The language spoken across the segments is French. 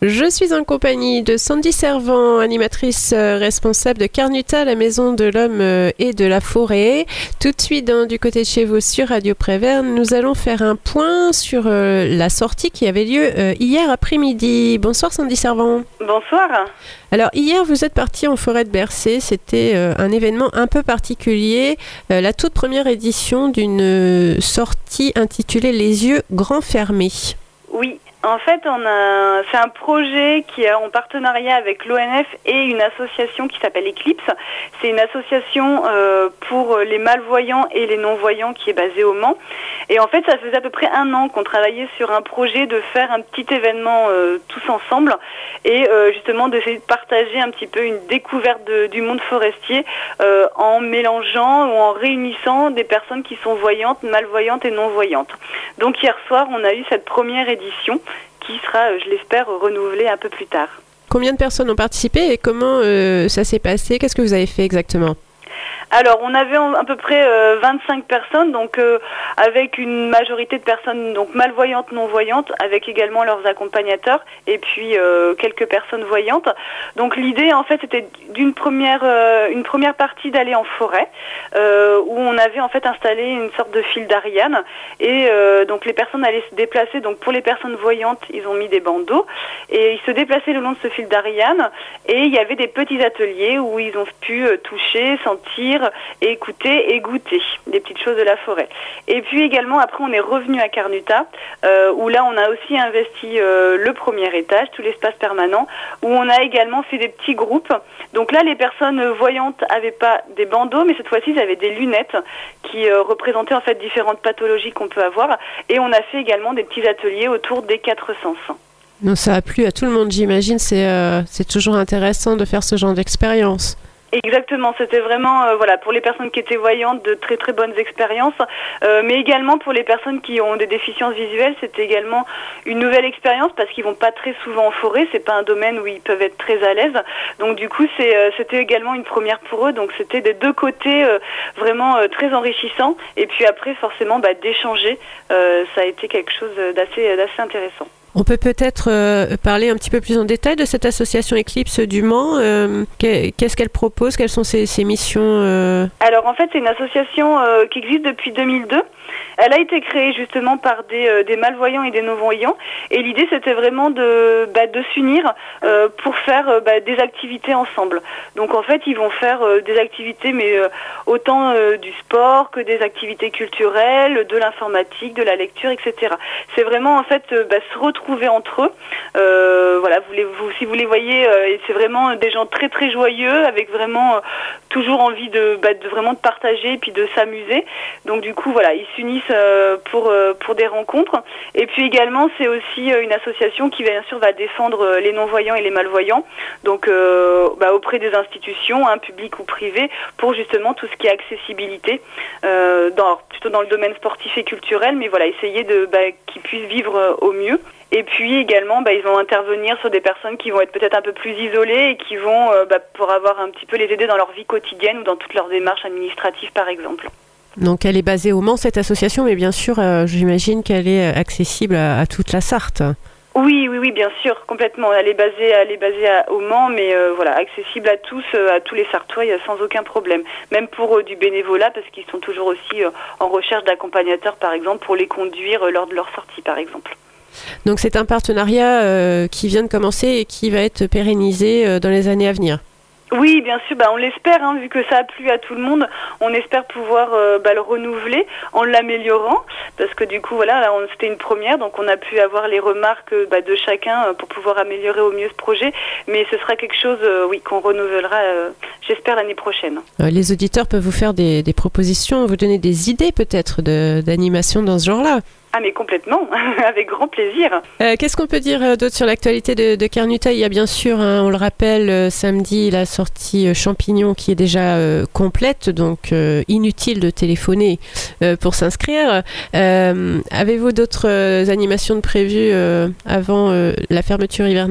Je suis en compagnie de Sandy Servant, animatrice responsable de Carnuta, la maison de l'homme et de la forêt. Tout de suite, du côté de chez vous sur Radio Préverne, nous allons faire un point sur la sortie qui avait lieu hier après-midi. Bonsoir Sandy Servant. Bonsoir. Alors hier, vous êtes parti en forêt de Bercé. C'était un événement un peu particulier, la toute première édition d'une sortie intitulée Les yeux grands fermés. Oui. En fait, c'est un projet qui est en partenariat avec l'ONF et une association qui s'appelle Eclipse. C'est une association pour les malvoyants et les non-voyants qui est basée au Mans. Et en fait, ça faisait à peu près 1 an qu'on travaillait sur un projet de faire un petit événement tous ensemble et justement d'essayer de partager un petit peu une découverte du monde forestier en mélangeant ou en réunissant des personnes qui sont voyantes, malvoyantes et non-voyantes. Donc hier soir, on a eu cette première édition qui sera, je l'espère, renouvelée un peu plus tard. Combien de personnes ont participé et comment ça s'est passé? Qu'est-ce que vous avez fait exactement? Alors, on avait à peu près 25 personnes, donc avec une majorité de personnes donc malvoyantes, non-voyantes, avec également leurs accompagnateurs, et puis quelques personnes voyantes. Donc l'idée, en fait, c'était une première partie d'aller en forêt, où on avait en fait installé une sorte de fil d'Ariane, et donc les personnes allaient se déplacer. Donc pour les personnes voyantes, ils ont mis des bandeaux, et ils se déplaçaient le long de ce fil d'Ariane, et il y avait des petits ateliers où ils ont pu toucher, sentir, écouter et goûter des petites choses de la forêt. Et puis également après on est revenu à Carnuta où là on a aussi investi le premier étage, tout l'espace permanent, où on a également fait des petits groupes. Donc là les personnes voyantes n'avaient pas des bandeaux, mais cette fois-ci ils avaient des lunettes qui représentaient en fait différentes pathologies qu'on peut avoir, et on a fait également des petits ateliers autour des 4 sens. Donc ça a plu à tout le monde, j'imagine. C'est toujours intéressant de faire ce genre d'expérience. Exactement, c'était vraiment pour les personnes qui étaient voyantes, de très très bonnes expériences, mais également pour les personnes qui ont des déficiences visuelles, c'était également une nouvelle expérience parce qu'ils vont pas très souvent en forêt, c'est pas un domaine où ils peuvent être très à l'aise, donc du coup c'était également une première pour eux, donc c'était des deux côtés vraiment très enrichissant, et puis après forcément d'échanger, ça a été quelque chose d'assez intéressant. On peut peut-être parler un petit peu plus en détail de cette association Eclipse du Mans. Qu'est-ce qu'elle propose? Quelles sont ses missions Alors en fait, c'est une association qui existe depuis 2002. Elle a été créée justement par des malvoyants et des non-voyants. Et l'idée, c'était vraiment de s'unir pour faire des activités ensemble. Donc en fait, ils vont faire des activités, mais autant du sport que des activités culturelles, de l'informatique, de la lecture, etc. C'est vraiment en fait se retrouver entre eux. Si vous les voyez, c'est vraiment des gens très très joyeux, avec vraiment toujours envie de vraiment de partager et puis de s'amuser. Donc du coup ils s'unissent pour des rencontres. Et puis également c'est aussi une association qui bien sûr va défendre les non-voyants et les malvoyants, donc auprès des institutions, publiques ou privées, pour justement tout ce qui est accessibilité, plutôt dans le domaine sportif et culturel, mais essayer qu'ils puissent vivre au mieux. Et puis également, ils vont intervenir sur des personnes qui vont être peut-être un peu plus isolées et qui vont, pour avoir un petit peu les aider dans leur vie quotidienne ou dans toutes leurs démarches administratives, par exemple. Donc elle est basée au Mans, cette association, mais bien sûr, j'imagine qu'elle est accessible à toute la Sarthe. Oui, bien sûr, complètement. Elle est basée au Mans, mais accessible à tous les Sartois, sans aucun problème. Même pour du bénévolat, parce qu'ils sont toujours aussi en recherche d'accompagnateurs, par exemple, pour les conduire lors de leur sortie, par exemple. Donc c'est un partenariat qui vient de commencer et qui va être pérennisé dans les années à venir. Oui, bien sûr, on l'espère, vu que ça a plu à tout le monde, on espère pouvoir le renouveler en l'améliorant, parce que du coup, c'était une première, donc on a pu avoir les remarques de chacun pour pouvoir améliorer au mieux ce projet, mais ce sera quelque chose, qu'on renouvellera, j'espère, l'année prochaine. Les auditeurs peuvent vous faire des propositions, vous donner des idées peut-être d'animation dans ce genre-là. Ah mais complètement, avec grand plaisir. Qu'est-ce qu'on peut dire d'autre sur l'actualité de Carnuta? Il y a bien sûr, on le rappelle, samedi, la sortie Champignon qui est déjà complète, donc inutile de téléphoner pour s'inscrire. Avez-vous d'autres animations de prévues avant la fermeture hivernale?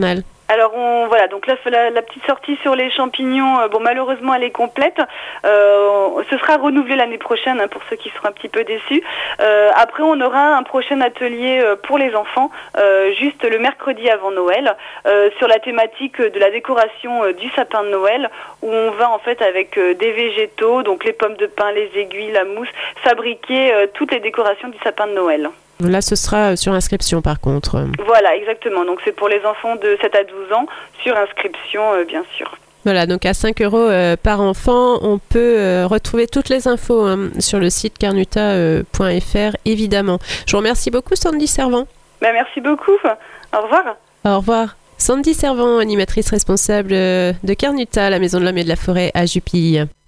Alors voilà, donc là la petite sortie sur les champignons, malheureusement elle est complète. Ce sera renouvelé l'année prochaine pour ceux qui seront un petit peu déçus. Après on aura un prochain atelier pour les enfants, juste le mercredi avant Noël, sur la thématique de la décoration du sapin de Noël, où on va en fait avec des végétaux, donc les pommes de pin, les aiguilles, la mousse, fabriquer toutes les décorations du sapin de Noël. Là, ce sera sur inscription par contre. Voilà, exactement. Donc c'est pour les enfants de 7 à 12 ans, sur inscription, bien sûr. Voilà, donc à 5 € par enfant, on peut retrouver toutes les infos sur le site carnuta.fr, évidemment. Je vous remercie beaucoup, Sandy Servant. Merci beaucoup. Au revoir. Au revoir. Sandy Servant, animatrice responsable de Carnuta, la Maison de l'Homme et de la Forêt à Jupille.